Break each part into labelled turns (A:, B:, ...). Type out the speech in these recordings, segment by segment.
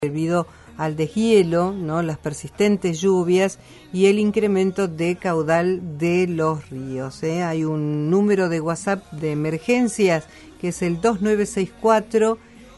A: debido al deshielo, ¿no?, las persistentes lluvias y el incremento de caudal de los ríos. Hay un número de WhatsApp de emergencias que es el 2964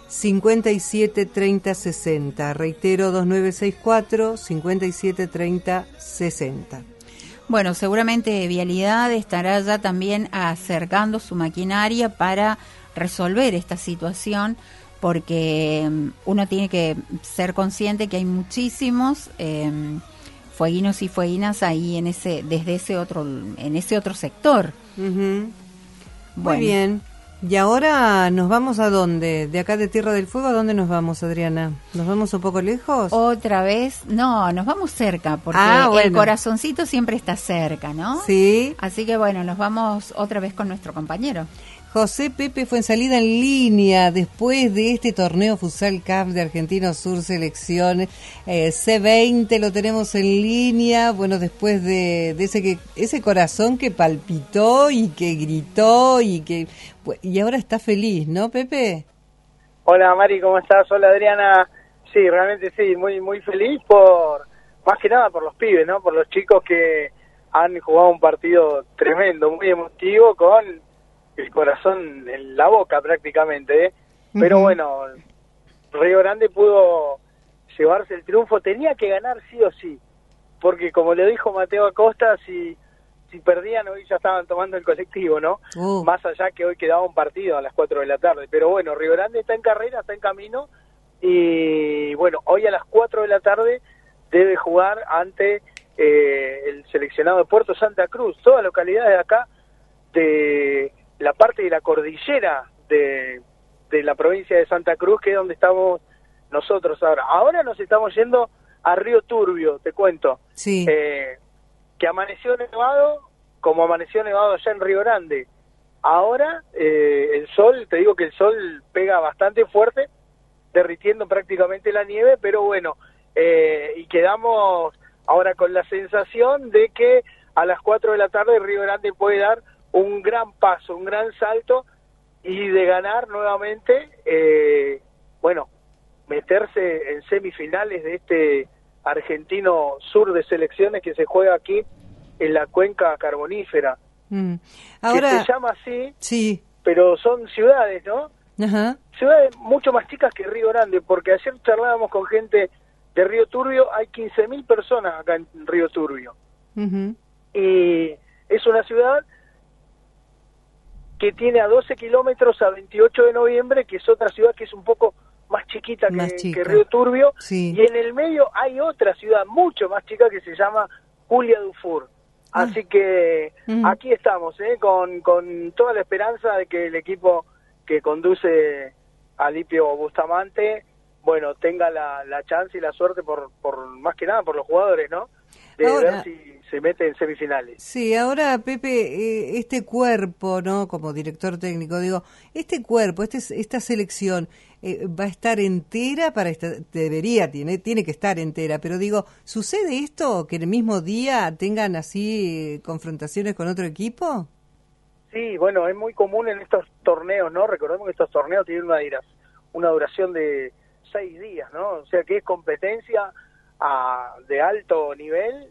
A: 57 30 60. Reitero, 2964 57 30 60.
B: Bueno, seguramente Vialidad estará ya también acercando su maquinaria para resolver esta situación, porque uno tiene que ser consciente que hay muchísimos fueguinos y fueguinas ahí en ese otro sector.
A: Uh-huh. Muy bien. ¿Y ahora nos vamos a dónde? ¿De acá de Tierra del Fuego a dónde nos vamos, Adriana? ¿Nos vamos un poco lejos?
B: Otra vez, no, nos vamos cerca, porque el corazoncito siempre está cerca, ¿no?
A: Sí.
B: Así que bueno, nos vamos otra vez con nuestro compañero.
A: José Pepe Fuenzalida en línea después de este torneo Futsal Cup de Argentino Sur Selecciones. C20 lo tenemos en línea, bueno, después de ese corazón que palpitó y que gritó y ahora está feliz, ¿no, Pepe?
C: Hola Mari, ¿cómo estás? Hola Adriana. Sí, realmente sí, muy muy feliz más que nada por los pibes, ¿no? Por los chicos que han jugado un partido tremendo, muy emotivo, con el corazón en la boca prácticamente, ¿eh? Pero bueno, Río Grande pudo llevarse el triunfo, tenía que ganar sí o sí, porque como le dijo Mateo Acosta, si perdían hoy ya estaban tomando el colectivo, ¿no? Más allá que hoy quedaba un partido a las 4 de la tarde, pero bueno, Río Grande está en carrera, está en camino, y bueno, hoy a las 4 de la tarde debe jugar ante el seleccionado de Puerto Santa Cruz, todas localidades de acá, de la parte de la cordillera de la provincia de Santa Cruz, que es donde estamos nosotros ahora. Ahora nos estamos yendo a Río Turbio, te cuento.
A: Sí.
C: Que amaneció nevado, como amaneció nevado allá en Río Grande. Ahora el sol, te digo que el sol pega bastante fuerte, derritiendo prácticamente la nieve, pero bueno, y quedamos ahora con la sensación de que a las 4 de la tarde Río Grande puede dar un gran paso, un gran salto, y de ganar nuevamente, bueno, meterse en semifinales de este Argentino Sur de Selecciones que se juega aquí en la cuenca carbonífera.
A: Ahora,
C: que se llama así,
A: sí,
C: pero son ciudades, ¿no?
A: Ajá.
C: Ciudades mucho más chicas que Río Grande, porque ayer charlábamos con gente de Río Turbio, hay 15.000 personas acá en Río Turbio. Y es una ciudad que tiene a 12 kilómetros a 28 de noviembre, que es otra ciudad que es un poco más chiquita que Río Turbio,
A: sí.
C: Y en el medio hay otra ciudad mucho más chica que se llama Julia Dufour. Así que aquí estamos, con toda la esperanza de que el equipo que conduce Alipio Bustamante, bueno, tenga la chance y la suerte por más que nada por los jugadores, ¿no? De ver si se mete en semifinales.
A: Sí, ahora Pepe, este cuerpo, ¿no? Como director técnico, digo, este cuerpo, esta selección va a estar entera tiene que estar entera, pero digo, ¿sucede esto que en el mismo día tengan así confrontaciones con otro equipo?
C: Sí, bueno, es muy común en estos torneos, ¿no? Recordemos que estos torneos tienen una duración de 6 días, ¿no? O sea que es competencia de alto nivel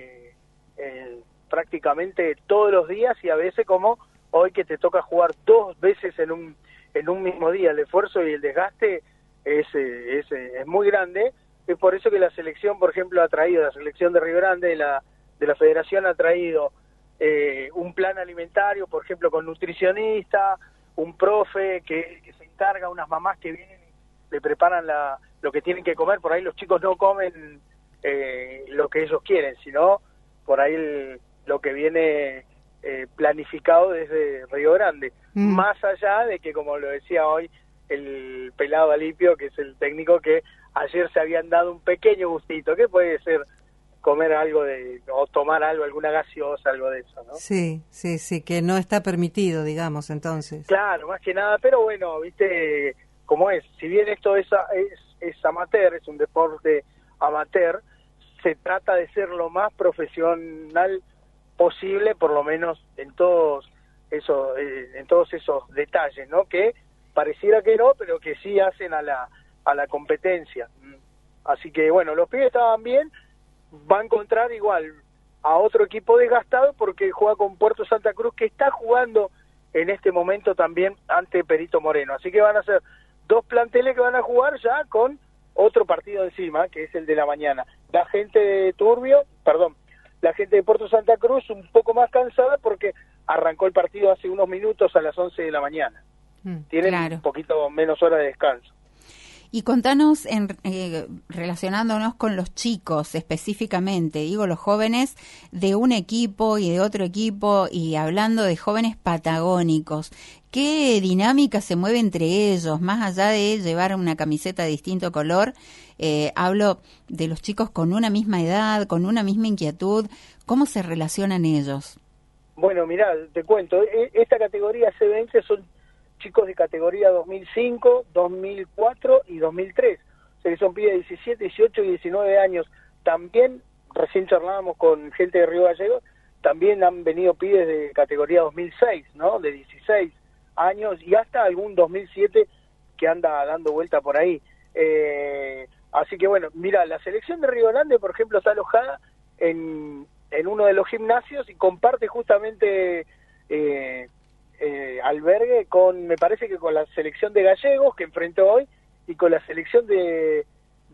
C: prácticamente todos los días, y a veces como hoy que te toca jugar 2 veces en un mismo día. El esfuerzo y el desgaste es muy grande. Es por eso que la selección, por ejemplo, la selección de Río Grande de la federación ha traído un plan alimentario, por ejemplo, con nutricionista, un profe que se encarga, unas mamás que vienen y le preparan lo que tienen que comer. Por ahí los chicos no comen lo que ellos quieren, sino por ahí lo que viene planificado desde Río Grande. Más allá de que, como lo decía hoy el pelado Alipio, que es el técnico, que ayer se habían dado un pequeño gustito, que puede ser comer algo o tomar algo, alguna gaseosa, algo de eso, ¿no?
A: Sí, que no está permitido, digamos, entonces.
C: Claro, más que nada, pero bueno, viste cómo es. Si bien esto es amateur, es un deporte amateur, se trata de ser lo más profesional posible, por lo menos en todos esos detalles, ¿no? Que pareciera que no, pero que sí hacen a la competencia. Así que bueno, los pibes estaban bien, va a encontrar igual a otro equipo desgastado porque juega con Puerto Santa Cruz, que está jugando en este momento también ante Perito Moreno. Así que van a ser 2 planteles que van a jugar ya con otro partido encima, que es el de la mañana. La gente de la gente de Puerto Santa Cruz un poco más cansada porque arrancó el partido hace unos minutos a las 11 de la mañana. Tienen un poquito menos hora de descanso.
B: Y contanos, relacionándonos con los chicos específicamente, digo los jóvenes de un equipo y de otro equipo, y hablando de jóvenes patagónicos, ¿qué dinámica se mueve entre ellos? Más allá de llevar una camiseta de distinto color, hablo de los chicos con una misma edad, con una misma inquietud, ¿cómo se relacionan ellos?
C: Bueno, mirá, te cuento, esta categoría C20 son chicos de categoría 2005, 2004 y 2003. O sea que son pibes de 17, 18 y 19 años. También, recién charlábamos con gente de Río Gallegos, también han venido pibes de categoría 2006, ¿no? De 16 años y hasta algún 2007 que anda dando vuelta por ahí. Así que bueno, mira, la selección de Río Grande, por ejemplo, está alojada en uno de los gimnasios y comparte justamente albergue me parece que con la selección de Gallegos que enfrentó hoy y con la selección de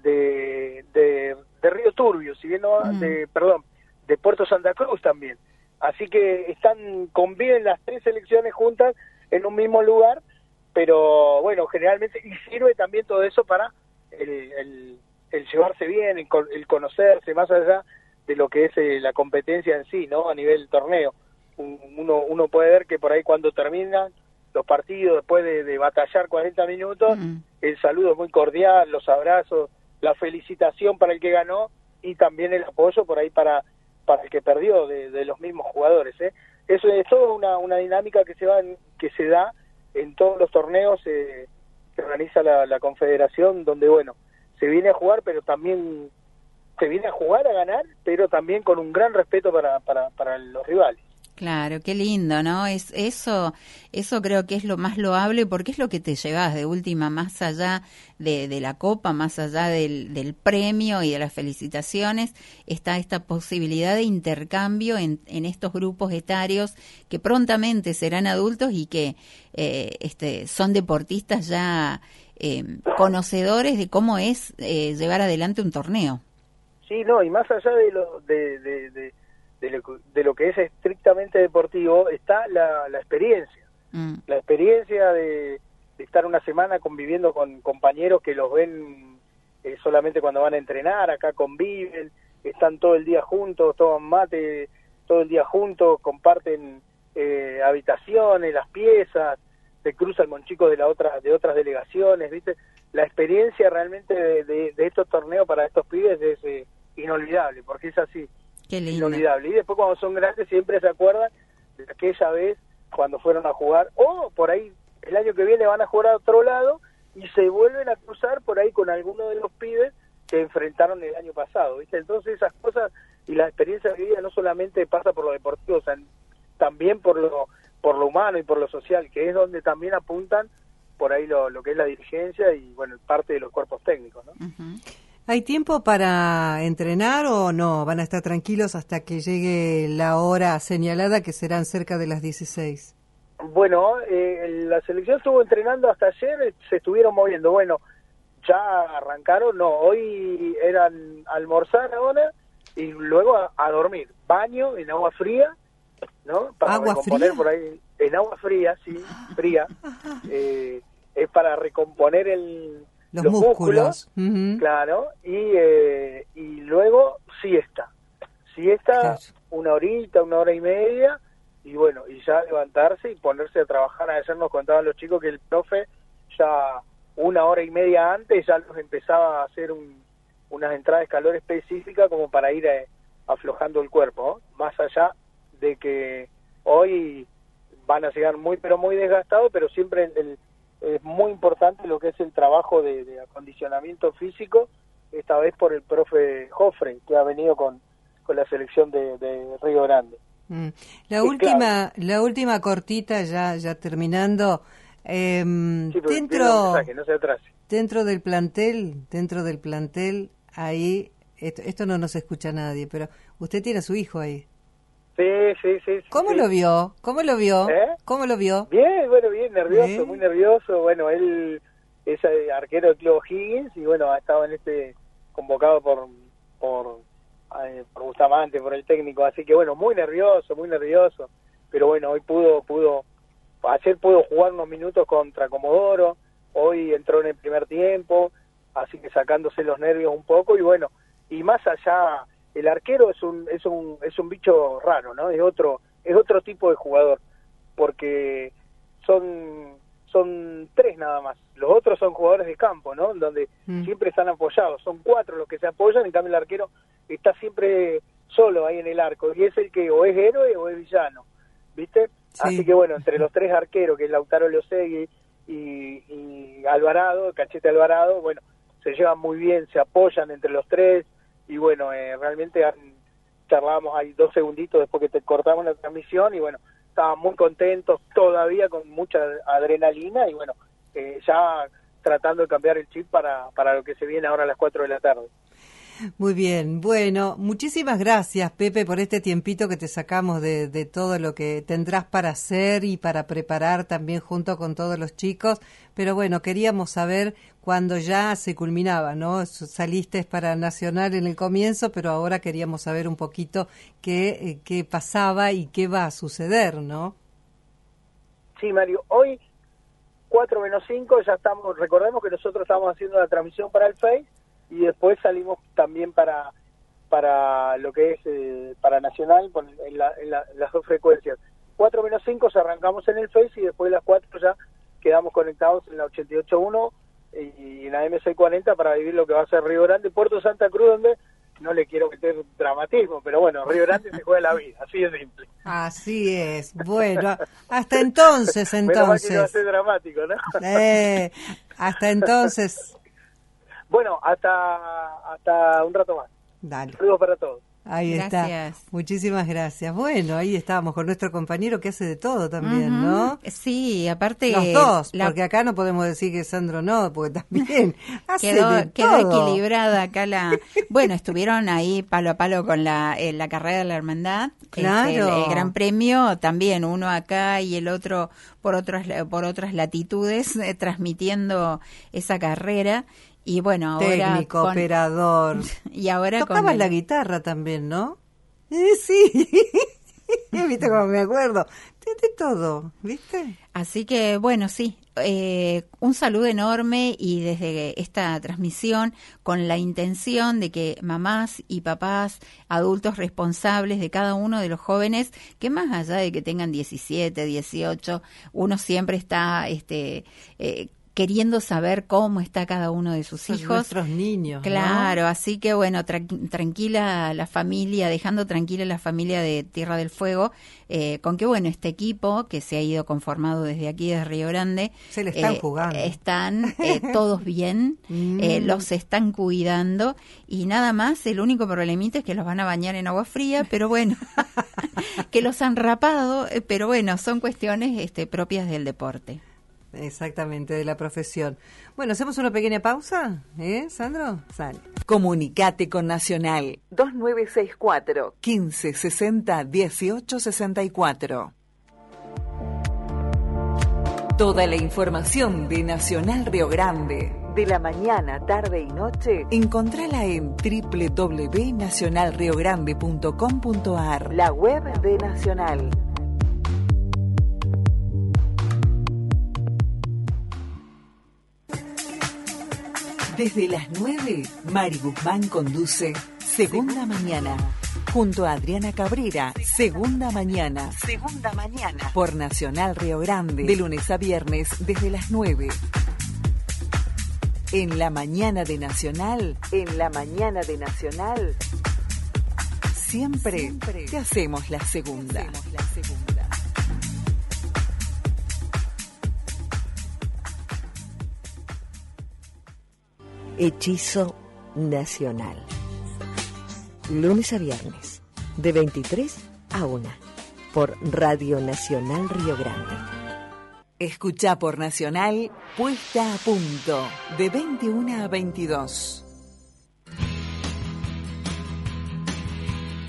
C: Río Turbio, si bien no, de Puerto Santa Cruz también. Así que conviven las 3 selecciones juntas en un mismo lugar, pero bueno, generalmente, y sirve también todo eso para el llevarse bien, el conocerse, más allá de lo que es la competencia en sí, ¿no? A nivel torneo. Uno puede ver que por ahí cuando terminan los partidos, después de batallar 40 minutos, el saludo es muy cordial, los abrazos, la felicitación para el que ganó y también el apoyo por ahí para el que perdió de los mismos jugadores, ¿eh? Eso es todo una dinámica que se da en todos los torneos que organiza la Confederación, donde bueno, se viene a jugar, pero también se viene a jugar, a ganar, pero también con un gran respeto para los rivales.
B: Claro, qué lindo, ¿no? Eso creo que es lo más loable, porque es lo que te llevas de última, más allá de la copa, más allá del premio y de las felicitaciones, está esta posibilidad de intercambio en estos grupos etarios que prontamente serán adultos y que son deportistas ya conocedores de cómo es llevar adelante un torneo.
C: Sí, no, y más allá de lo que es estrictamente deportivo, está la experiencia. La experiencia de estar una semana conviviendo con compañeros que los ven solamente cuando van a entrenar, acá conviven, están todo el día juntos, toman mate todo el día juntos, comparten habitaciones, las piezas, se cruzan con chicos de otras delegaciones, ¿viste? La experiencia realmente de estos torneos para estos pibes es inolvidable, porque es así.
B: Qué lindo.
C: Inolvidable. Y después cuando son grandes siempre se acuerdan de aquella vez cuando fueron a jugar, o por ahí el año que viene van a jugar a otro lado y se vuelven a cruzar por ahí con alguno de los pibes que enfrentaron el año pasado, ¿viste? Entonces esas cosas y la experiencia de vida no solamente pasa por lo deportivo, o sea, también por lo humano y por lo social, que es donde también apuntan por ahí lo que es la dirigencia y bueno, parte de los cuerpos técnicos, ¿no?
B: Uh-huh.
A: ¿Hay tiempo para entrenar o no? ¿Van a estar tranquilos hasta que llegue la hora señalada, que serán cerca de las 16?
C: Bueno, la selección estuvo entrenando hasta ayer, se estuvieron moviendo. Bueno, ya arrancaron, no, hoy eran almorzar ahora y luego a dormir. Baño en agua fría, ¿no? Para
A: ¿Agua
C: recomponer
A: fría?
C: Por ahí, en agua fría, sí, fría. Es para recomponer los músculos.
A: Uh-huh.
C: Claro, y luego siesta, claro. Una hora y media, y bueno, y ya levantarse y ponerse a trabajar. Ayer nos contaban los chicos que el profe ya 1 hora y media antes ya los empezaba a hacer unas entradas de calor específicas como para ir aflojando el cuerpo, ¿no? Más allá de que hoy van a llegar muy desgastados, pero siempre es muy importante lo que es el trabajo de acondicionamiento físico, esta vez por el profe Joffre, que ha venido con la selección de Río Grande.
A: La última cortita, ya terminando,
C: sí, dentro
A: no se atrase. Dentro del plantel, ahí, esto no nos escucha nadie, pero usted tiene a su hijo ahí.
C: Sí.
A: ¿Cómo lo vio? ¿Cómo lo vio?
C: ¿Eh?
A: ¿Cómo lo vio?
C: Bien, nervioso, muy nervioso. Bueno, él es arquero del Club O'Higgins y bueno, ha estado convocado por Bustamante, por el técnico, así que bueno, muy nervioso, pero bueno, hoy ayer pudo jugar unos minutos contra Comodoro, hoy entró en el primer tiempo, así que sacándose los nervios un poco y bueno, y más allá, el arquero es un bicho raro, ¿no? Es otro tipo de jugador, porque son 3 nada más, los otros son jugadores de campo, ¿no? Donde siempre están apoyados, son 4 los que se apoyan, en cambio el arquero está siempre solo ahí en el arco, y es el que o es héroe o es villano, ¿viste? Sí. Así que bueno, entre los 3 arqueros, que es Lautaro Leosegui y Alvarado, Cachete Alvarado, bueno, se llevan muy bien, se apoyan entre los 3, y bueno, realmente charlábamos ahí 2 segunditos después que te cortamos la transmisión, y bueno, estaban muy contentos, todavía con mucha adrenalina, y bueno, ya tratando de cambiar el chip para lo que se viene ahora a las 4 de la tarde.
A: Muy bien, bueno, muchísimas gracias, Pepe, por este tiempito que te sacamos de todo lo que tendrás para hacer y para preparar también junto con todos los chicos, pero bueno, queríamos saber cuando ya se culminaba, ¿no? Saliste para Nacional en el comienzo, pero ahora queríamos saber un poquito qué pasaba y qué va a suceder, ¿no?
C: Sí, Mario, hoy 4 menos 5 ya estamos, recordemos que nosotros estamos haciendo la transmisión para el Face, y después salimos también para lo que es para Nacional en las 2 frecuencias. 4 menos 5 arrancamos en el Face y después de las 4 ya quedamos conectados en la 88.1 y en la MC40 para vivir lo que va a ser Río Grande, Puerto Santa Cruz, donde no le quiero meter dramatismo, pero bueno, Río Grande se juega la vida, así de simple.
A: Así es, bueno, hasta entonces.
C: Menos mal que no va a ser dramático, ¿no?
A: Hasta entonces.
C: Bueno, hasta un rato más.
A: Dale.
C: Saludos para todos.
A: Ahí
B: Gracias.
A: Está. Muchísimas gracias. Bueno, ahí estábamos con nuestro compañero que hace de todo también, ¿no?
B: Sí, aparte...
A: Los dos, porque acá no podemos decir que Sandro no, porque también hace de todo.
B: Quedó equilibrada acá Bueno, estuvieron ahí palo a palo con la carrera de la hermandad.
A: Claro.
B: El Gran Premio, también uno acá y el otro por otras latitudes, transmitiendo esa carrera. Y bueno, ahora
A: técnico, operador.
B: Y ahora
A: tocaba la guitarra también, ¿no? Sí. ¿Viste cómo me acuerdo? De todo, ¿viste?
B: Así que, bueno, sí. Un saludo enorme y desde esta transmisión con la intención de que mamás y papás, adultos responsables de cada uno de los jóvenes, que más allá de que tengan 17, 18, uno siempre está queriendo saber cómo está cada uno de sus hijos.
A: Nuestros niños,
B: claro,
A: ¿no?
B: Así que bueno, tranquila la familia, dejando tranquila la familia de Tierra del Fuego, con que bueno, este equipo que se ha ido conformado desde aquí, desde Río Grande,
A: se le están jugando.
B: Están todos bien, los están cuidando y nada más, el único problemita es que los van a bañar en agua fría, pero bueno, que los han rapado, pero bueno, son cuestiones propias del deporte.
A: Exactamente, de la profesión. Bueno, ¿hacemos una pequeña pausa? Sandro? Sale.
D: Comunicate con Nacional 2964 1560 1864. Toda la información de Nacional Río Grande, de la mañana, tarde y noche, encontrala en www.nacionalriogrande.com.ar, la web de Nacional. Desde las 9, Mari Guzmán conduce Segunda Mañana. Junto a Adriana Cabrera, Segunda Mañana. Segunda Mañana. Por Nacional Río Grande. De lunes a viernes desde las 9. En la mañana de Nacional. Siempre te hacemos la segunda.
E: Hechizo Nacional. Lunes a viernes, de 23 a 1, por Radio Nacional Río Grande.
D: Escuchá por Nacional, Puesta a Punto, de 21 a 22.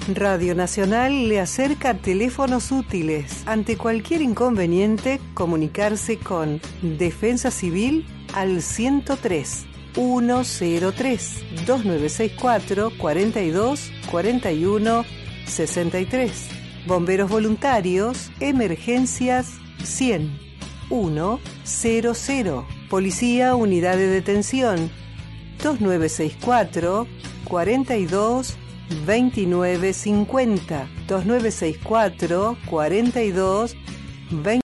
A: Radio Nacional le acerca teléfonos útiles. Ante cualquier inconveniente, comunicarse con Defensa Civil al 103 103 2964 42 41 63. Bomberos Voluntarios, Emergencias 100 100. Policía Unidad de Detención 2964 42 2950. 2964 42 29